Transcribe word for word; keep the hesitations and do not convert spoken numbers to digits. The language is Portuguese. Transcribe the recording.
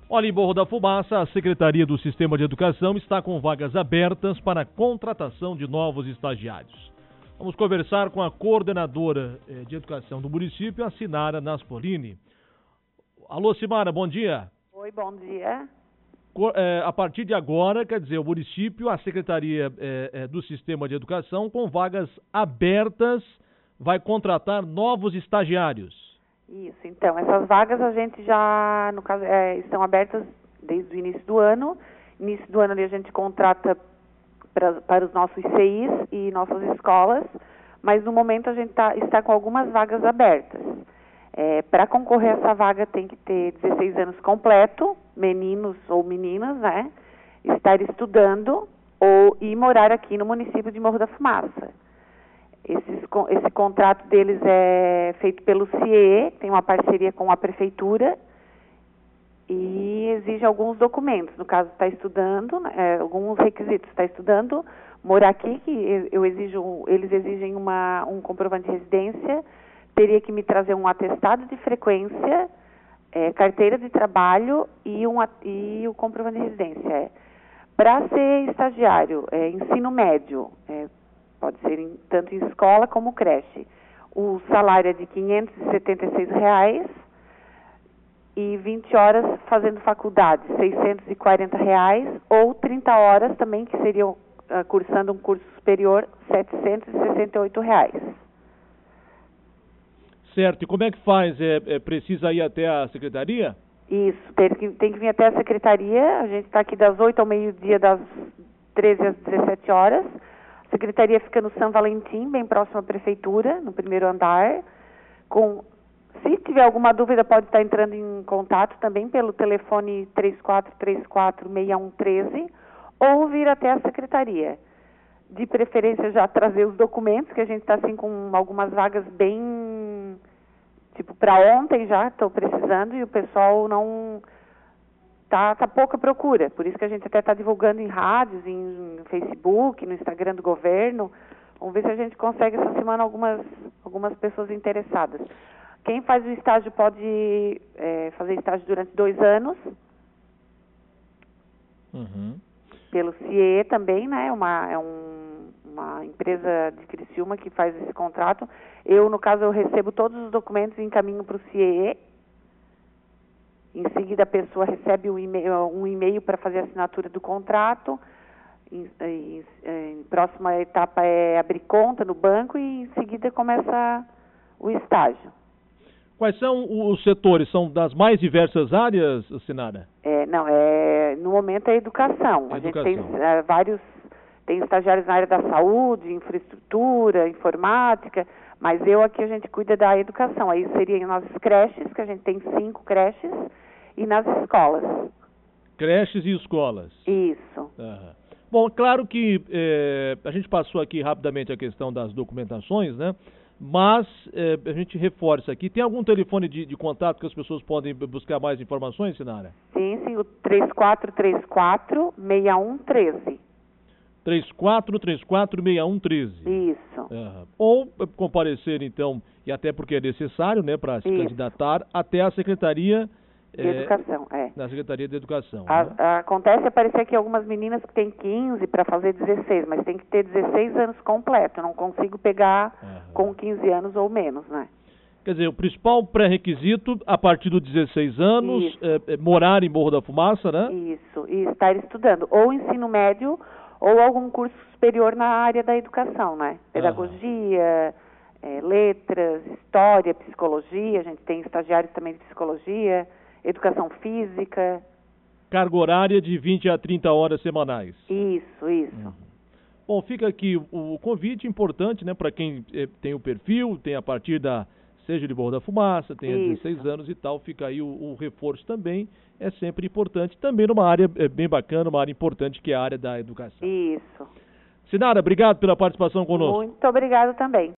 Olha, em Morro da Fumaça, a Secretaria do Sistema de Educação está com vagas abertas para a contratação de novos estagiários. Vamos conversar com a coordenadora de educação do município, a Sinara Naspolini. Alô, Simara, bom dia. Oi, bom dia. A partir de agora, quer dizer, o município, a Secretaria do Sistema de Educação, com vagas abertas, vai contratar novos estagiários. Isso, então, essas vagas a gente já, no caso, é, estão abertas desde o início do ano. Início do ano ali a gente contrata pra, para os nossos C Is e nossas escolas, mas no momento a gente tá, está com algumas vagas abertas. É, para concorrer a essa vaga tem que ter dezesseis anos completo, meninos ou meninas, né? Estar estudando ou e morar aqui no município de Morro da Fumaça. Esses, esse contrato deles é feito pelo C I E, tem uma parceria com a prefeitura e exige alguns documentos. No caso, está estudando, é, alguns requisitos. Está estudando, morar aqui, que eu exijo, eles exigem uma, um comprovante de residência, teria que me trazer um atestado de frequência, é, carteira de trabalho e, um, e o comprovante de residência. É. Para ser estagiário, é, ensino médio, é, pode ser em, tanto em escola como creche. O salário é de quinhentos e setenta e seis reais e vinte horas fazendo faculdade, seiscentos e quarenta reais, ou trinta horas também, que seriam uh, cursando um curso superior, setecentos e sessenta e oito reais. Certo. E como é que faz? É, é, precisa ir até a secretaria? Isso, tem que, tem que vir até a secretaria. A gente está aqui das oito ao meio-dia, das treze às dezessete horas. A secretaria fica no São Valentim, bem próximo à prefeitura, no primeiro andar. Com, se tiver alguma dúvida, pode estar entrando em contato também pelo telefone três quatro três quatro, seis um um três ou vir até a secretaria. De preferência já trazer os documentos, que a gente está assim com algumas vagas bem, tipo, para ontem já, estou precisando, e o pessoal não... Tá, tá pouca procura, por isso que a gente até está divulgando em rádios, em Facebook, no Instagram do governo. Vamos ver se a gente consegue essa semana algumas, algumas pessoas interessadas. Quem faz o estágio pode é, fazer estágio durante dois anos. Uhum. Pelo C I E também, né? Uma, é um, uma empresa de Criciúma que faz esse contrato. Eu, no caso, eu recebo todos os documentos e encaminho para o C I E. Em seguida, a pessoa recebe um e-mail, um e-mail para fazer a assinatura do contrato. Em, em, em próxima etapa é abrir conta no banco e, em seguida, começa o estágio. Quais são os setores? São das mais diversas áreas, Sinara? É, não, é, no momento é a educação. A, a educação. gente tem é, vários, tem estagiários na área da saúde, infraestrutura, informática, mas eu aqui a gente cuida da educação. Aí seriam nas creches, que a gente tem cinco creches, e nas escolas. Creches e escolas. Isso. Aham. Bom, claro que é, a gente passou aqui rapidamente a questão das documentações, né? Mas é, a gente reforça aqui. Tem algum telefone de, de contato que as pessoas podem buscar mais informações, Sinara? Sim, sim, o três quatro três quatro, seis um um três. três quatro três quatro, seis um um três. Isso. Uhum. Ou comparecer, então, e até porque é necessário, né, para se Isso. candidatar, até a Secretaria... De é, Educação, é. Na Secretaria de Educação. A, né? a, acontece aparecer aqui algumas meninas que têm quinze para fazer dezesseis, mas tem que ter dezesseis anos completo. Eu não consigo pegar uhum. com quinze anos ou menos, né? Quer dizer, o principal pré-requisito, a partir dos dezesseis anos, é, é morar em Morro da Fumaça, né? Isso, e estar estudando ou ensino médio ou algum curso superior na área da educação, né? Pedagogia, uhum. é, letras, história, psicologia, a gente tem estagiários também de psicologia... Educação física. Carga horária de vinte a trinta horas semanais. Isso, isso. Uhum. Bom, fica aqui o convite importante, né, para quem eh, tem o perfil, tem a partir da, seja de Morro da Fumaça, tem dezesseis anos e tal, fica aí o, o reforço também, é sempre importante, também numa área é, bem bacana, uma área importante que é a área da educação. Isso. Sinara, obrigado pela participação conosco. Muito obrigado também.